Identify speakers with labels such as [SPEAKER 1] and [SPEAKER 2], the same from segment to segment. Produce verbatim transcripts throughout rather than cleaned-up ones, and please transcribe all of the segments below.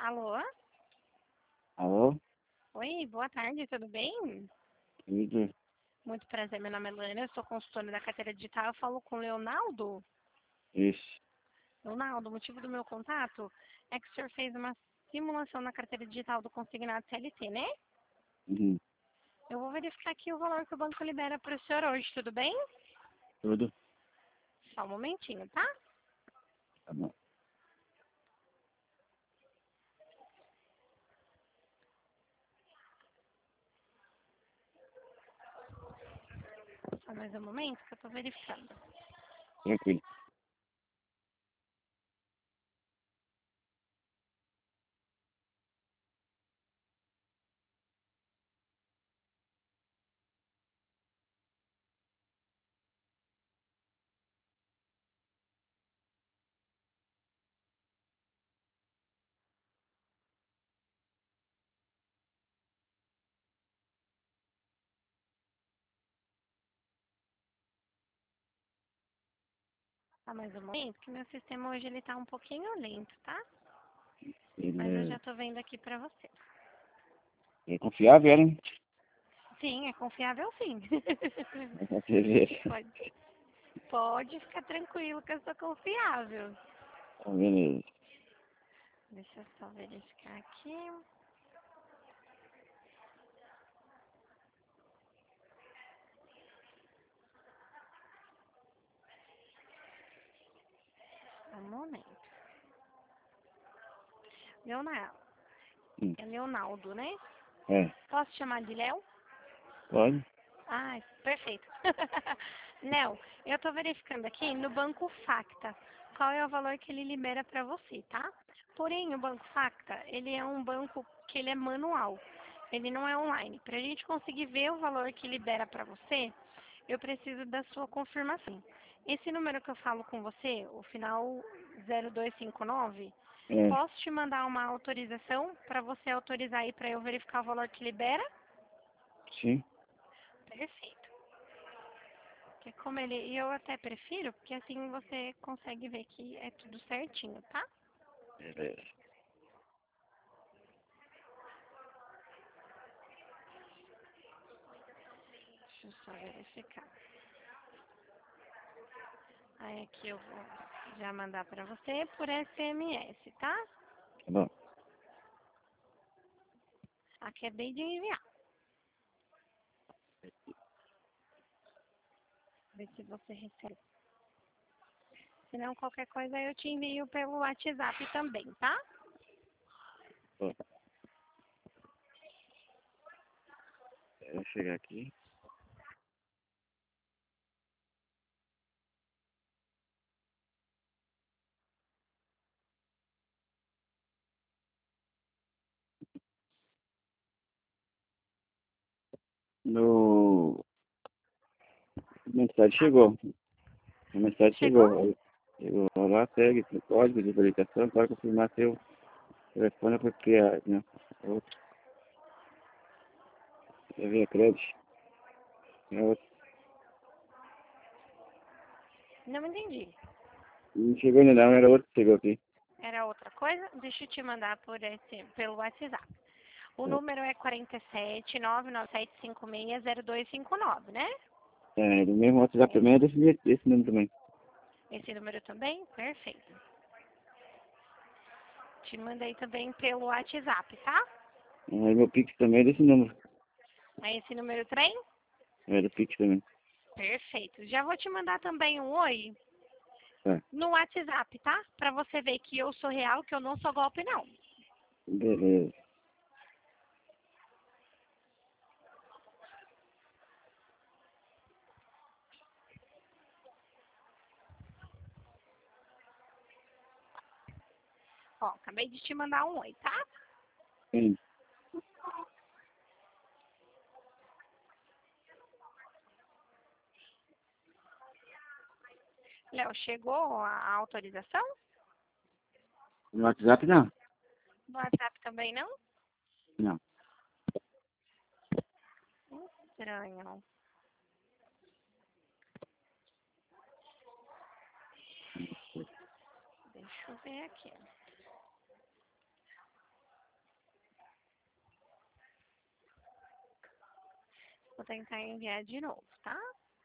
[SPEAKER 1] Alô?
[SPEAKER 2] Alô?
[SPEAKER 1] Oi, boa tarde, tudo bem?
[SPEAKER 2] Tudo?
[SPEAKER 1] Muito prazer, meu nome é Lana, eu sou consultora da carteira digital, eu falo com o Leonardo.
[SPEAKER 2] Isso.
[SPEAKER 1] Leonardo, o motivo do meu contato é que o senhor fez uma simulação na carteira digital do consignado C L T, né?
[SPEAKER 2] Uhum.
[SPEAKER 1] Eu vou verificar aqui o valor que o banco libera para o senhor hoje, tudo bem?
[SPEAKER 2] Tudo?
[SPEAKER 1] Só um momentinho, tá?
[SPEAKER 2] Tá bom.
[SPEAKER 1] Só mais um momento que eu estou verificando.
[SPEAKER 2] Tranquilo.
[SPEAKER 1] Só mais um momento que meu sistema hoje ele tá um pouquinho lento, tá?
[SPEAKER 2] Ele
[SPEAKER 1] Mas eu já
[SPEAKER 2] é,
[SPEAKER 1] estou vendo aqui para você.
[SPEAKER 2] é confiável, né?
[SPEAKER 1] Sim, é confiável sim.
[SPEAKER 2] Pra você ver.
[SPEAKER 1] Pode. Pode ficar tranquilo que eu sou confiável.
[SPEAKER 2] Tá beleza.
[SPEAKER 1] Deixa eu só verificar aqui. Um momento. Leonardo.
[SPEAKER 2] Hum.
[SPEAKER 1] É Leonardo, né?
[SPEAKER 2] É.
[SPEAKER 1] Posso chamar de Léo?
[SPEAKER 2] Pode?
[SPEAKER 1] Ah, perfeito. Léo, eu estou verificando aqui no Banco Facta qual é o valor que ele libera para você, tá? Porém, o Banco Facta, ele é um banco que ele é manual. Ele não é online. Para a gente conseguir ver o valor que libera para você, eu preciso da sua confirmação. Esse número que eu falo com você, o final zero dois cinco nove,
[SPEAKER 2] É.
[SPEAKER 1] posso te mandar uma autorização para você autorizar aí para eu verificar o valor que libera?
[SPEAKER 2] Sim.
[SPEAKER 1] Perfeito. Porque como ele, e eu até prefiro, porque assim você consegue ver que é tudo certinho, tá?
[SPEAKER 2] Beleza.
[SPEAKER 1] Deixa eu só verificar. Aí aqui eu vou já mandar para você por S M S, tá?
[SPEAKER 2] Tá bom.
[SPEAKER 1] Acabei de enviar. Ver se você recebe. Se não, qualquer coisa eu te envio pelo WhatsApp também, tá?
[SPEAKER 2] Ó, eu vou chegar aqui. No... A mensagem
[SPEAKER 1] Ah,
[SPEAKER 2] chegou. A mensagem
[SPEAKER 1] chegou?
[SPEAKER 2] chegou. Aí, chegou lá, segue o código de verificação para confirmar seu telefone foi criado, né? Outro. Você vê a crédito. É outro.
[SPEAKER 1] Não entendi.
[SPEAKER 2] Não chegou ainda não, era outro que chegou aqui.
[SPEAKER 1] Era outra coisa? Deixa eu te mandar por esse, pelo WhatsApp. O
[SPEAKER 2] É,
[SPEAKER 1] número é quatro sete, nove nove sete cinco seis, zero dois cinco nove, né?
[SPEAKER 2] é do mesmo WhatsApp também é desse, desse número também.
[SPEAKER 1] Esse número também? Perfeito. Te mandei também pelo WhatsApp, tá?
[SPEAKER 2] Aí meu Pix também é desse número.
[SPEAKER 1] É esse número trem?
[SPEAKER 2] É do Pix também.
[SPEAKER 1] Perfeito. Já vou te mandar também um oi
[SPEAKER 2] Tá.
[SPEAKER 1] no WhatsApp, tá? Pra você ver que eu sou real, que eu não sou golpe, não.
[SPEAKER 2] Beleza.
[SPEAKER 1] Ó, acabei de te mandar um oi, tá?
[SPEAKER 2] Sim.
[SPEAKER 1] Léo, chegou a autorização?
[SPEAKER 2] No WhatsApp não?
[SPEAKER 1] No WhatsApp também não?
[SPEAKER 2] Não.
[SPEAKER 1] Estranho. Deixa eu ver aqui. Vou tentar enviar de novo, tá?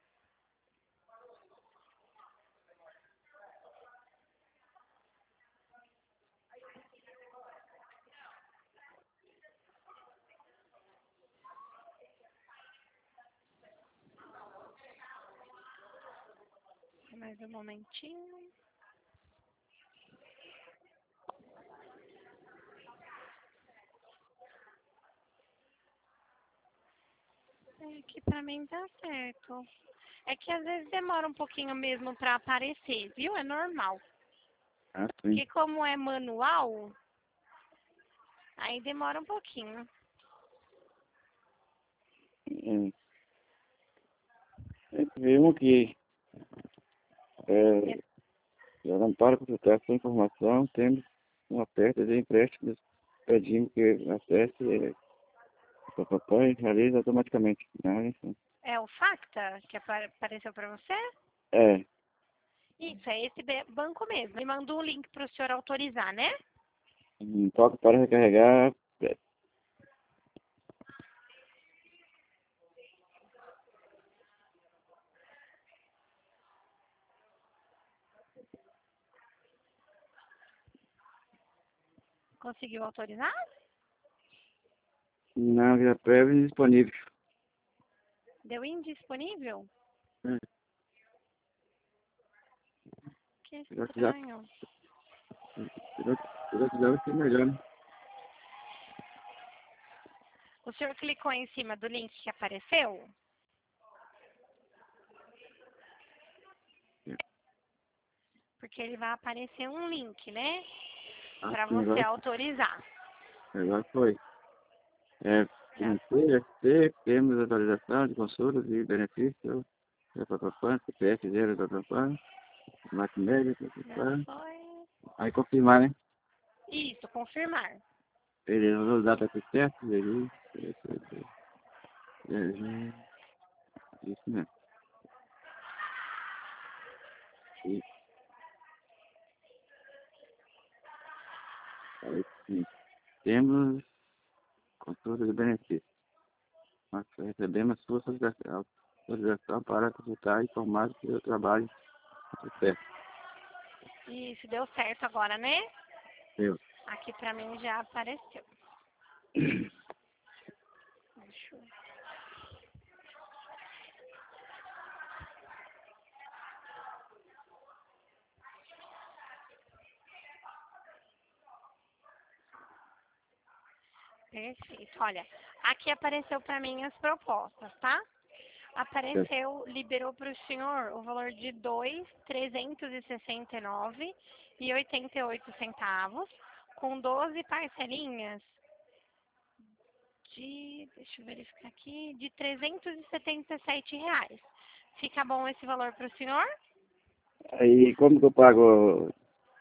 [SPEAKER 1] Mais um momentinho. É, aqui pra mim tá certo. É que às vezes demora um pouquinho mesmo pra aparecer, viu? É normal.
[SPEAKER 2] Ah, sim.
[SPEAKER 1] Porque como é manual, aí demora um pouquinho.
[SPEAKER 2] É, é, vimos que é, já não para consultar essa informação, temos uma oferta de empréstimos, pedimos que acesse é, o papai realiza automaticamente. Né?
[SPEAKER 1] É o Facta que apa- apareceu pra você?
[SPEAKER 2] É,
[SPEAKER 1] Isso, é esse be- banco mesmo. Me mandou um link pro senhor autorizar, né?
[SPEAKER 2] um toque para recarregar. É,
[SPEAKER 1] Conseguiu autorizar?
[SPEAKER 2] na via prévia disponível.
[SPEAKER 1] Deu indisponível?
[SPEAKER 2] É,
[SPEAKER 1] Que
[SPEAKER 2] se eu quiser,
[SPEAKER 1] estranho.
[SPEAKER 2] se eu se eu quiser, vai ser melhor, né?
[SPEAKER 1] O senhor clicou em cima do link que apareceu? Porque ele vai aparecer um link, né?
[SPEAKER 2] Ah,
[SPEAKER 1] Pra
[SPEAKER 2] sim,
[SPEAKER 1] você
[SPEAKER 2] agora,
[SPEAKER 1] autorizar.
[SPEAKER 2] agora foi. É,
[SPEAKER 1] Já
[SPEAKER 2] financeira, F T, temos atualização de consultas e benefícios, é, papapá, C P F zero, papapá, marca média,
[SPEAKER 1] Já
[SPEAKER 2] papapá.
[SPEAKER 1] foi.
[SPEAKER 2] Aí confirmar, né?
[SPEAKER 1] Isso, confirmar.
[SPEAKER 2] Ele usou os dados aqui certos, ele... Isso, isso, isso, isso mesmo. E aí, sim, temos consulta de benefícios. Nós recebemos sua solicitação autorização para consultar e informar do seu trabalho certo.
[SPEAKER 1] Isso, deu certo agora, né?
[SPEAKER 2] Meu.
[SPEAKER 1] Aqui pra mim já apareceu. Deixa eu... Perfeito. Olha, aqui apareceu pra mim as propostas, tá? Apareceu, liberou para o senhor o valor de dois mil trezentos e sessenta e nove e oitenta e oito centavos, com doze parcelinhas de, deixa eu verificar aqui, de trezentos e setenta e sete reais. Fica bom esse valor para o senhor?
[SPEAKER 2] Aí, como que eu pago?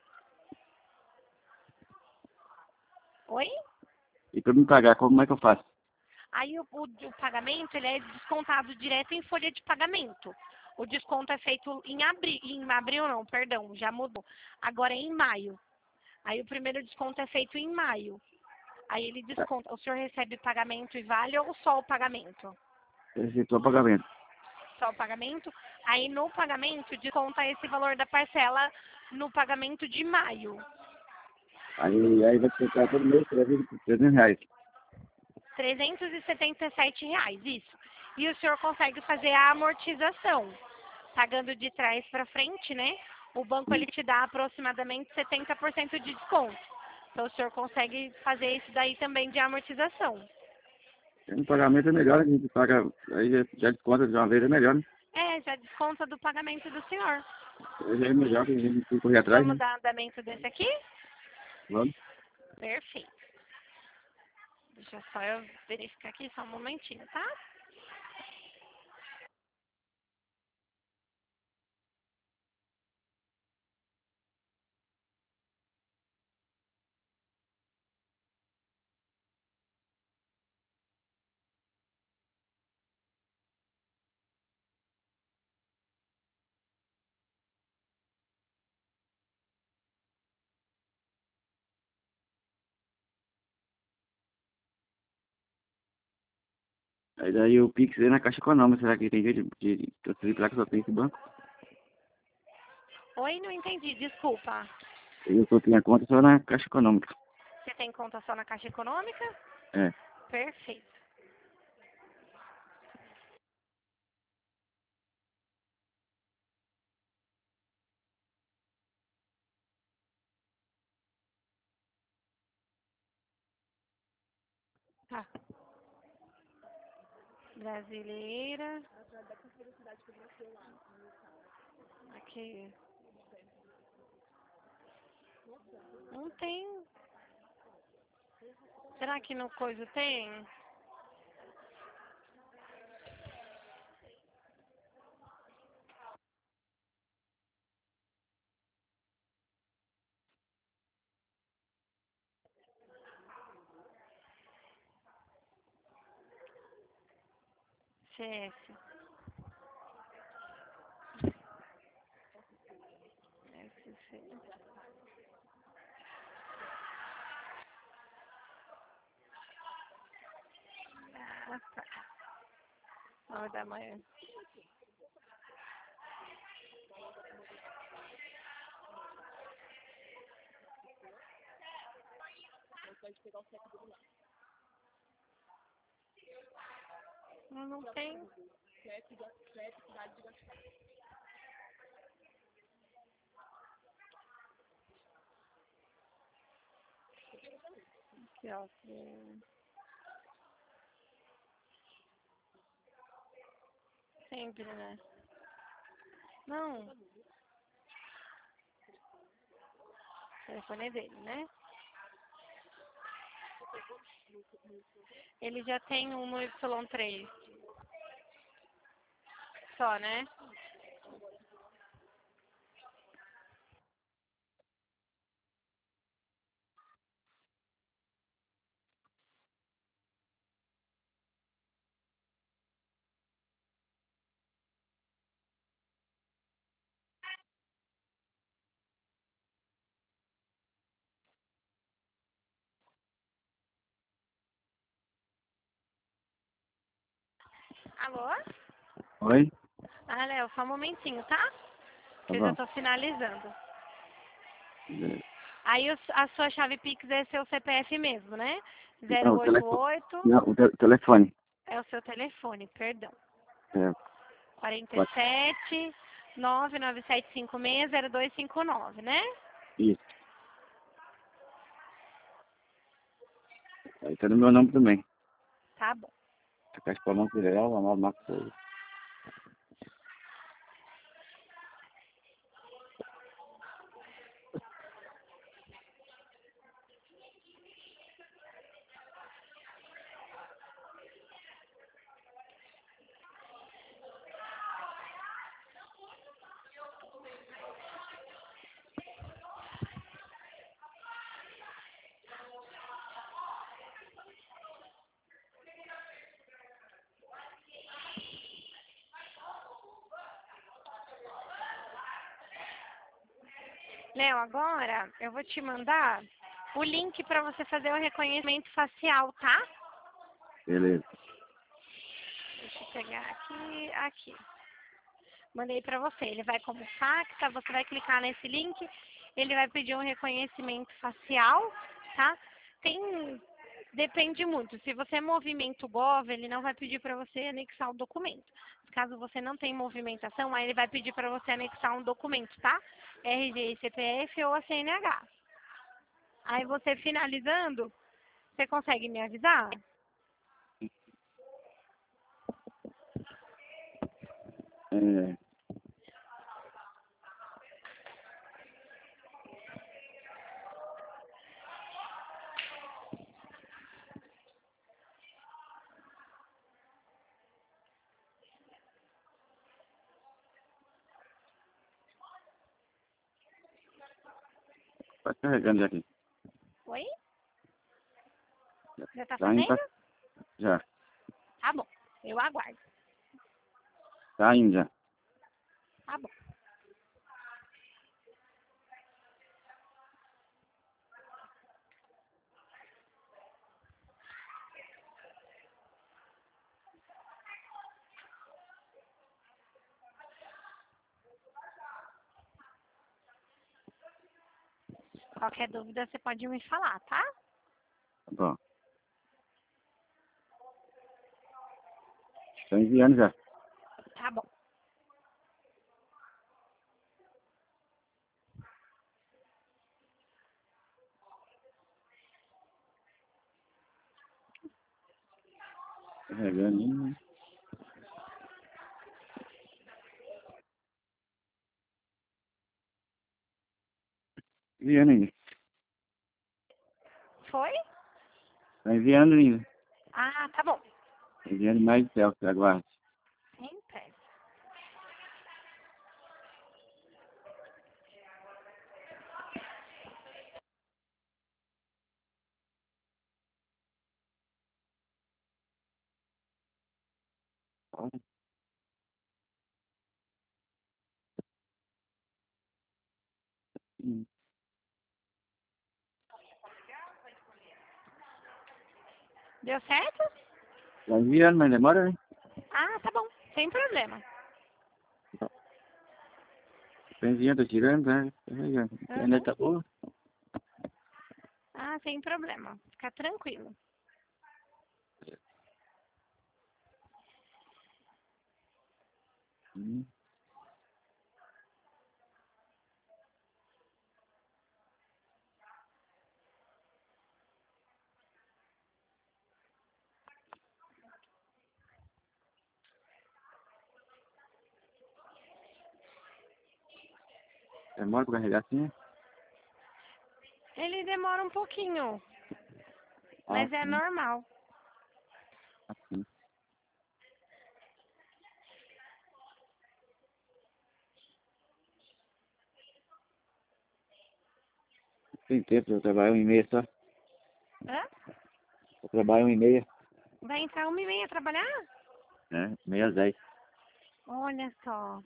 [SPEAKER 1] Oi?
[SPEAKER 2] E para me pagar, como é que eu faço?
[SPEAKER 1] Aí o, o, o pagamento ele é descontado direto em folha de pagamento. O desconto é feito em abril, em abril não, perdão, já mudou. Agora é em maio. Aí o primeiro desconto é feito em maio. Aí ele desconta. O senhor recebe pagamento e vale ou só o pagamento?
[SPEAKER 2] Executou o pagamento.
[SPEAKER 1] Só o pagamento. Aí no pagamento desconta esse valor da parcela no pagamento de maio.
[SPEAKER 2] Aí, aí vai ficar todo mês trezentos reais.
[SPEAKER 1] trezentos e setenta e sete reais, isso. E o senhor consegue fazer a amortização, pagando de trás para frente, né? O banco ele te dá aproximadamente setenta por cento de desconto. Então o senhor consegue fazer isso daí também de amortização.
[SPEAKER 2] Um pagamento é melhor, a gente paga, aí já, já desconta de uma vez, é melhor, né?
[SPEAKER 1] É, já desconta do pagamento do senhor.
[SPEAKER 2] Aí já é melhor que a gente tem que correr atrás,
[SPEAKER 1] Vamos
[SPEAKER 2] né?
[SPEAKER 1] dar andamento desse aqui?
[SPEAKER 2] Vamos.
[SPEAKER 1] Perfeito. Deixa só eu verificar aqui só um momentinho, tá?
[SPEAKER 2] Aí daí o Pix é na Caixa Econômica, será que tem jeito de, de transferir pra que só tem esse banco?
[SPEAKER 1] Oi, não entendi, desculpa.
[SPEAKER 2] Eu só tenho a conta só na Caixa Econômica.
[SPEAKER 1] Você tem conta só na Caixa Econômica?
[SPEAKER 2] É.
[SPEAKER 1] Perfeito. Tá. Brasileira. Aqui. Não tem. Será que no coisa tem? C S. S C. Ah, tá. Nove da manhã. Não, não tem. Aqui, ó. que- Sempre, né? Não. O telefone é dele, né? Ele já tem um no Y três. Só, né? Alô?
[SPEAKER 2] Oi?
[SPEAKER 1] Ah, Léo, só um momentinho, tá?
[SPEAKER 2] Tá
[SPEAKER 1] Que eu já
[SPEAKER 2] bom.
[SPEAKER 1] tô finalizando.
[SPEAKER 2] Beleza.
[SPEAKER 1] Aí o- a sua chave Pix é seu C P F mesmo, né?
[SPEAKER 2] Não,
[SPEAKER 1] Zero
[SPEAKER 2] o
[SPEAKER 1] oito
[SPEAKER 2] telefone.
[SPEAKER 1] oito
[SPEAKER 2] Não, o te- telefone.
[SPEAKER 1] é o seu telefone, perdão.
[SPEAKER 2] É,
[SPEAKER 1] quarenta e
[SPEAKER 2] quatro.
[SPEAKER 1] sete, nove nove sete cinco seis, zero dois cinco nove, né?
[SPEAKER 2] Isso. Aí tá no meu nome também.
[SPEAKER 1] Tá bom.
[SPEAKER 2] A Caixa Econômica Federal, Amado Marcos Souza.
[SPEAKER 1] Léo, agora eu vou te mandar o link para você fazer o reconhecimento facial, tá?
[SPEAKER 2] Beleza.
[SPEAKER 1] Deixa eu pegar aqui, aqui. Mandei para você. Ele vai como facta, você vai clicar nesse link, ele vai pedir um reconhecimento facial, tá? Tem, depende muito. Se você é movimento Gov, ele não vai pedir para você anexar o documento. Caso você não tenha movimentação, aí ele vai pedir para você anexar um documento, tá? R G, C P F ou a C N H. Aí você finalizando, você consegue me avisar?
[SPEAKER 2] É, tá carregando já aqui.
[SPEAKER 1] Oi? Já tá
[SPEAKER 2] Tá indo,
[SPEAKER 1] fazendo?
[SPEAKER 2] tá, já.
[SPEAKER 1] Tá bom, eu aguardo.
[SPEAKER 2] Tá indo já.
[SPEAKER 1] Tá bom. Qualquer dúvida você pode me falar, tá?
[SPEAKER 2] Tá bom. Estou enviando já.
[SPEAKER 1] Tá bom.
[SPEAKER 2] Carregando aí. Enviando ainda.
[SPEAKER 1] Foi?
[SPEAKER 2] Está enviando ainda.
[SPEAKER 1] Ah, tá bom.
[SPEAKER 2] Enviando mais de céu, aguarde.
[SPEAKER 1] Sem pressa.
[SPEAKER 2] Hum.
[SPEAKER 1] Deu certo?
[SPEAKER 2] Está enviando, mas demora, né?
[SPEAKER 1] Ah, tá bom. Sem problema.
[SPEAKER 2] Está enviando, estou tirando, né? Carregando. A
[SPEAKER 1] Uhum.
[SPEAKER 2] internet tá boa?
[SPEAKER 1] Ah, sem problema. Fica tranquilo.
[SPEAKER 2] Hum. Demora para carregar assim, né?
[SPEAKER 1] Ele demora um pouquinho,
[SPEAKER 2] Ah,
[SPEAKER 1] mas é
[SPEAKER 2] sim.
[SPEAKER 1] normal.
[SPEAKER 2] Assim. Tem tempo, eu trabalho um e meia só.
[SPEAKER 1] Hã?
[SPEAKER 2] Eu trabalho um e meia,
[SPEAKER 1] Vai entrar uma e meia trabalhar?
[SPEAKER 2] né? Meia às dez.
[SPEAKER 1] Olha só.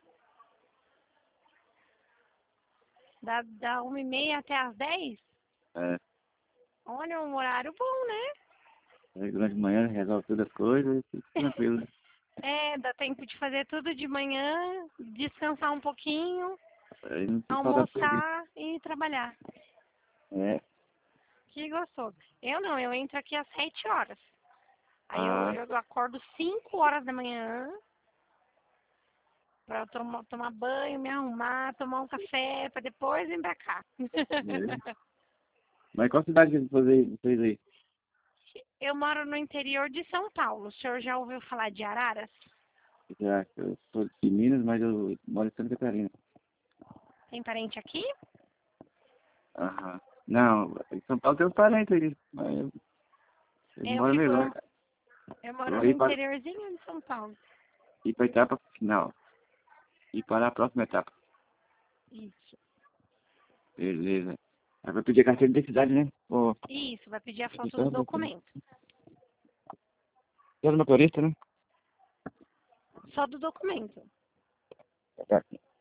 [SPEAKER 1] Da, da uma e meia até as dez?
[SPEAKER 2] É.
[SPEAKER 1] Olha, um horário bom, né?
[SPEAKER 2] Aí durante a manhã resolve todas as coisas e fica tranquilo, né?
[SPEAKER 1] É, dá tempo de fazer tudo de manhã, descansar um pouquinho,
[SPEAKER 2] Aí não tem falta de serviço.
[SPEAKER 1] almoçar e trabalhar.
[SPEAKER 2] É.
[SPEAKER 1] Que gostoso. Eu não, eu entro aqui às sete horas. Aí eu,
[SPEAKER 2] Ah,
[SPEAKER 1] eu acordo cinco horas da manhã pra eu tomar, tomar banho, me arrumar, tomar um café, pra depois vir pra cá.
[SPEAKER 2] é. Mas qual cidade que você fez aí?
[SPEAKER 1] Eu moro no interior de São Paulo. O senhor já ouviu falar de Araras?
[SPEAKER 2] Já, eu sou de Minas, mas eu moro em Santa Catarina.
[SPEAKER 1] Tem parente aqui?
[SPEAKER 2] Aham. Não, em São Paulo tem uns parentes aí, mas eu, eu
[SPEAKER 1] Eu
[SPEAKER 2] moro
[SPEAKER 1] fico,
[SPEAKER 2] melhor.
[SPEAKER 1] eu, eu
[SPEAKER 2] Eu
[SPEAKER 1] moro
[SPEAKER 2] vou
[SPEAKER 1] no
[SPEAKER 2] ir para,
[SPEAKER 1] interiorzinho de São Paulo.
[SPEAKER 2] ir para a etapa final. Ir para a próxima etapa.
[SPEAKER 1] Isso.
[SPEAKER 2] Beleza. Aí vai pedir a carteira de identidade, né? Ô,
[SPEAKER 1] Isso, vai pedir a foto do
[SPEAKER 2] registrado, né?
[SPEAKER 1] documento.
[SPEAKER 2] Você é do motorista, né?
[SPEAKER 1] Só do documento.
[SPEAKER 2] Tá.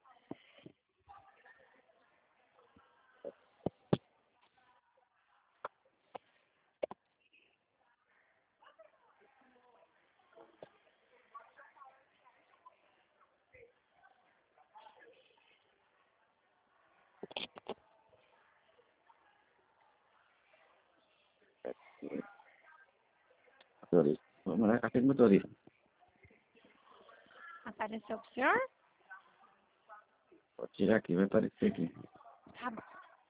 [SPEAKER 2] Motorista. Vamos lá, carteira de motorista.
[SPEAKER 1] Apareceu pro senhor?
[SPEAKER 2] Vou tirar aqui, vai aparecer aqui.
[SPEAKER 1] Tá bom.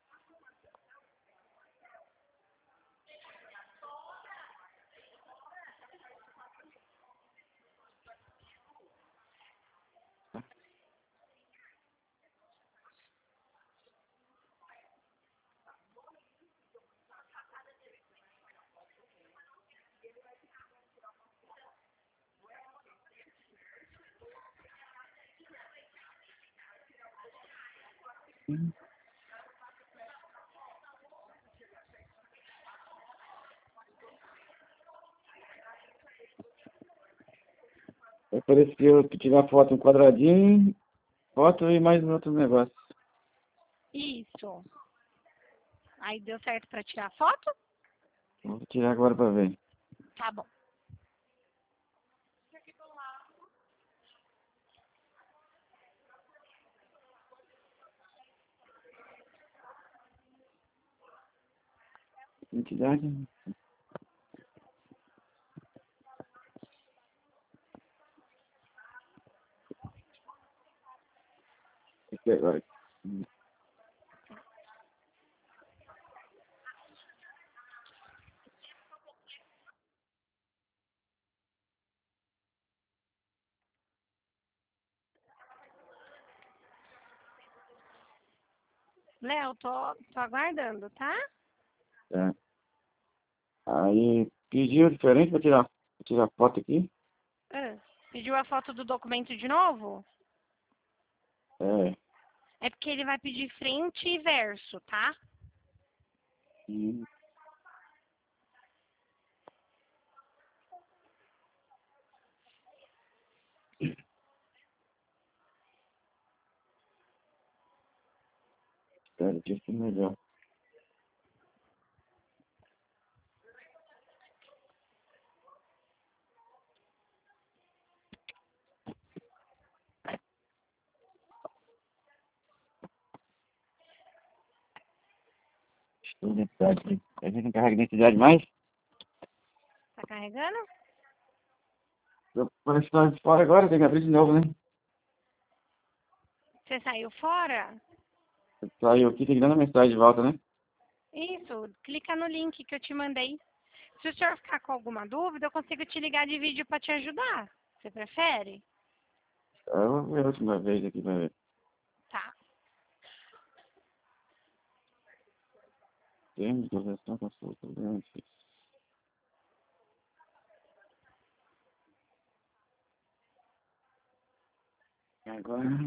[SPEAKER 2] Hum. Apareceu que tirar foto um quadradinho, foto e mais um outro negócio.
[SPEAKER 1] Isso. Aí deu certo pra tirar a foto?
[SPEAKER 2] Vou tirar agora para ver.
[SPEAKER 1] Tá bom.
[SPEAKER 2] Identidade. Aqui agora.
[SPEAKER 1] Léo, tô, tô aguardando, tá?
[SPEAKER 2] Tá. Aí pediu diferente para tirar, pra tirar foto aqui.
[SPEAKER 1] Ah, pediu a foto do documento de novo?
[SPEAKER 2] É.
[SPEAKER 1] É porque ele vai pedir frente e verso, tá?
[SPEAKER 2] Hum. Espera, deixa eu ver melhor. Estou identidade aqui. A gente não carrega identidade mais?
[SPEAKER 1] Tá carregando?
[SPEAKER 2] Eu parece que tá fora agora, tem que abrir de novo, né?
[SPEAKER 1] Você saiu fora?
[SPEAKER 2] Saiu aqui, tem que dar uma mensagem de volta, né?
[SPEAKER 1] Isso, clica no link que eu te mandei. Se o senhor ficar com alguma dúvida, eu consigo te ligar de vídeo para te ajudar. Você prefere?
[SPEAKER 2] Eu vou ver a última vez aqui pra ver.
[SPEAKER 1] Tá.
[SPEAKER 2] Temos correção, consulta, benefício. Agora,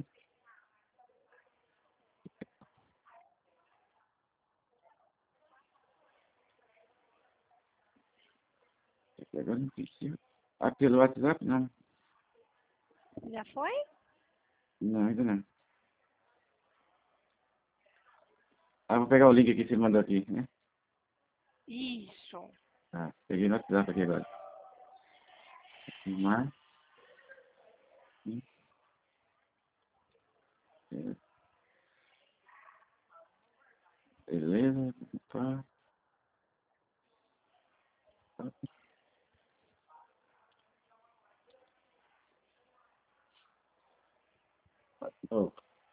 [SPEAKER 2] aqui agora não precisa. Ah, pelo WhatsApp, não.
[SPEAKER 1] Já foi?
[SPEAKER 2] Não, ainda não. Ah, vou pegar o link aqui que você mandou aqui, né?
[SPEAKER 1] Isso.
[SPEAKER 2] Ah, peguei no WhatsApp aqui agora. Filmar. Sim. É, beleza. Opa. Oh,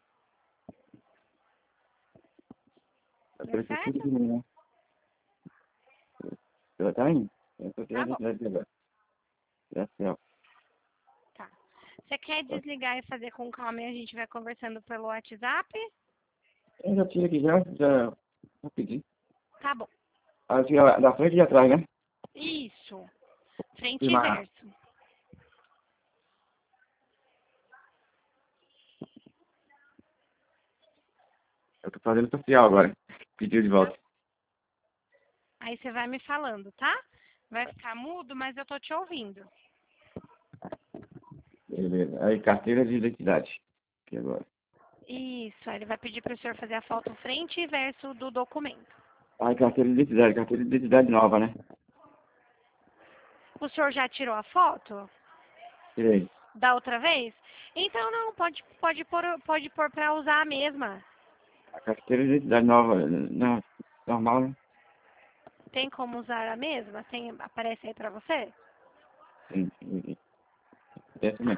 [SPEAKER 1] Deu
[SPEAKER 2] apareceu tudo
[SPEAKER 1] certo?
[SPEAKER 2] aqui, né? Ela tá indo? Eu tô
[SPEAKER 1] Tá
[SPEAKER 2] tirando
[SPEAKER 1] bom.
[SPEAKER 2] a identidade agora. Já sei, ó.
[SPEAKER 1] Tá. Você quer desligar e fazer com calma e a gente vai conversando pelo WhatsApp?
[SPEAKER 2] Eu já tiro aqui já, já. Rapidinho.
[SPEAKER 1] Tá bom.
[SPEAKER 2] Ah, eu tiro da frente e de atrás, né?
[SPEAKER 1] Isso. Frente e
[SPEAKER 2] Filmar.
[SPEAKER 1] verso.
[SPEAKER 2] Eu tô fazendo social agora. Pediu de
[SPEAKER 1] Tá.
[SPEAKER 2] volta.
[SPEAKER 1] Aí você vai me falando, tá? Vai ficar mudo, mas eu tô te ouvindo.
[SPEAKER 2] Beleza. Aí, carteira de identidade. Aqui agora.
[SPEAKER 1] Isso. Aí ele vai pedir para o senhor fazer a foto frente e verso do documento.
[SPEAKER 2] Aí, carteira de identidade. Carteira de identidade nova, né?
[SPEAKER 1] O senhor já tirou a foto
[SPEAKER 2] Tirei.
[SPEAKER 1] da outra vez? Então não, pode, pode pôr, pode pôr para usar a mesma.
[SPEAKER 2] A carteira de identidade nova. Não, normal, né?
[SPEAKER 1] Tem como usar a mesma? Tem, aparece aí para você?
[SPEAKER 2] Sim, sim, sim. Desce
[SPEAKER 1] Tá,
[SPEAKER 2] mesmo.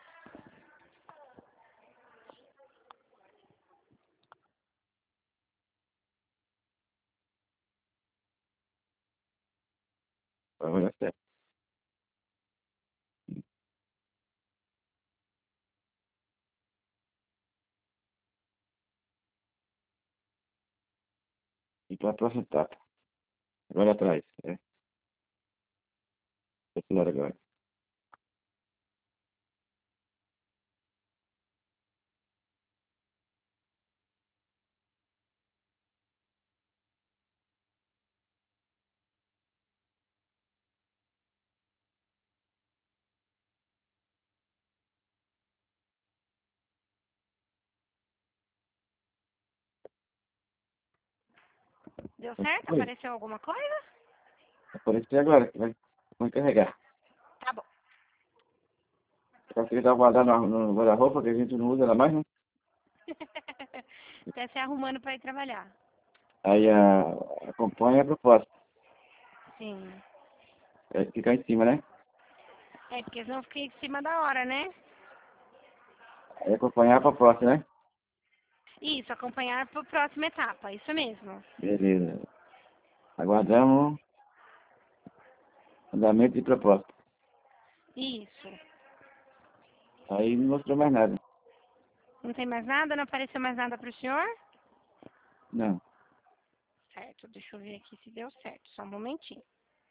[SPEAKER 2] Vai dar certo. E para a próxima etapa. Agora atrás. É. Esse lado agora.
[SPEAKER 1] Deu certo?
[SPEAKER 2] Oi.
[SPEAKER 1] Apareceu alguma coisa?
[SPEAKER 2] Apareceu agora. Vai, vai carregar.
[SPEAKER 1] Tá bom.
[SPEAKER 2] Só que ele tá guardado no, no guarda-roupa, que a gente não usa ela mais, né?
[SPEAKER 1] Até se arrumando para ir trabalhar.
[SPEAKER 2] Aí a, acompanha a proposta.
[SPEAKER 1] Sim.
[SPEAKER 2] É, ficar em cima, né?
[SPEAKER 1] É, porque senão fica em cima da hora, né?
[SPEAKER 2] É acompanhar para a próxima, né?
[SPEAKER 1] Isso, acompanhar para a próxima etapa, isso mesmo.
[SPEAKER 2] Beleza. Aguardamos andamento e proposta.
[SPEAKER 1] Isso.
[SPEAKER 2] Aí não mostrou mais nada.
[SPEAKER 1] Não tem mais nada? Não apareceu mais nada para o senhor?
[SPEAKER 2] Não.
[SPEAKER 1] Certo, deixa eu ver aqui se deu certo, só um momentinho.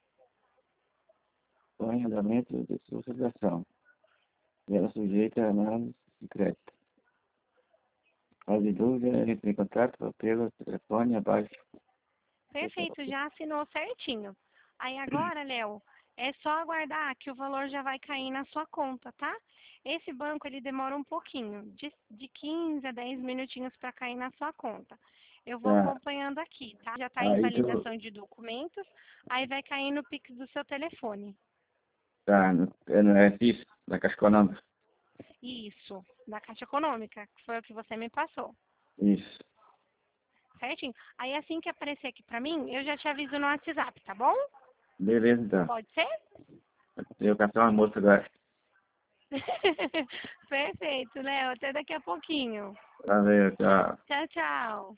[SPEAKER 2] Só em andamento de socialização. E ela sujeita a análise de crédito. Caso de dúvida, entre em contato pelo telefone abaixo.
[SPEAKER 1] Perfeito, já assinou certinho. Aí agora, Léo, é só aguardar que o valor já vai cair na sua conta, tá? Esse banco, ele demora um pouquinho, de, de quinze a dez minutinhos para cair na sua conta. Eu vou
[SPEAKER 2] Tá.
[SPEAKER 1] acompanhando aqui, tá? Já está em
[SPEAKER 2] Aí tu.
[SPEAKER 1] validação de documentos, aí vai cair no Pix do seu telefone.
[SPEAKER 2] Tá, no, é no R X da Caixa Econômica.
[SPEAKER 1] Isso, da Caixa Econômica, que foi o que você me passou.
[SPEAKER 2] Isso.
[SPEAKER 1] Certinho? Aí assim que aparecer aqui pra mim, eu já te aviso no WhatsApp, tá bom?
[SPEAKER 2] Beleza, então.
[SPEAKER 1] Pode ser?
[SPEAKER 2] Eu caçar uma moça agora.
[SPEAKER 1] Perfeito, Léo. Até daqui a pouquinho.
[SPEAKER 2] Valeu, tchau.
[SPEAKER 1] Tchau, tchau.